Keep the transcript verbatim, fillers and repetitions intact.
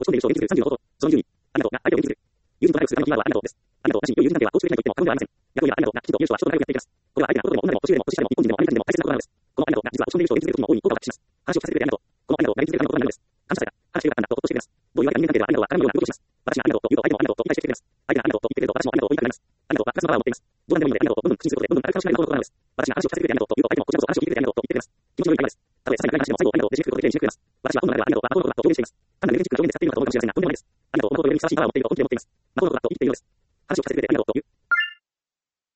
ち込んでいる人を元気づけるさんじゅうのこと。そのにじゅうに、ありがとうが相手を元気づける。友人と仲良くするためのキーワードはありがとうです。ありがとうなしに、友人関係は構築できないことも、構築できないと言っても過言ではありません。逆を言えばありがとうがきちんと友人とは人と仲良くやっていきます。これは相手が男でも女でも年上でも年下でも日本人でもアメリカ人でも大切なことなのです。このありがとうが実は落ち込んでいる人を元気づける時も大いに効果を発揮します。話を聞かせてくれてありがとう。このありがとうが元気づけるための言葉になるのです。感謝された。話してくれたんだとほっとしてくれます。どういうわけか人間関係ではありがとうが絡むような動きをします。私がありがとうと言うと相手もありがとうと言い返してきてくれます。相手がありがとうと言ってくれると私もありがとうと言いたくなります。ありがとうがプラスのパワーを持っています。冗談でもいいのでありがとうとどんどん口にすることでどんどん軽く楽しめることのことなのです。私が話を聞かせてくれてありがとうと言うと相手もこちらこそ話を聞いてくれてありがとうと言ってくれます。気持ちの良い会話です。たとえ些細な話でも最後ありがとうで締めくくることで締めくくれます。私は本の中ではありがとうが誠のことだと表現しています。単なるネガティブな表現で使っているのかと思うかもしれませんが、とんでもないです。ありがとうを誠のようにふさわしいパワーを持っていると本気で思っています。誠のことだと言っているのです。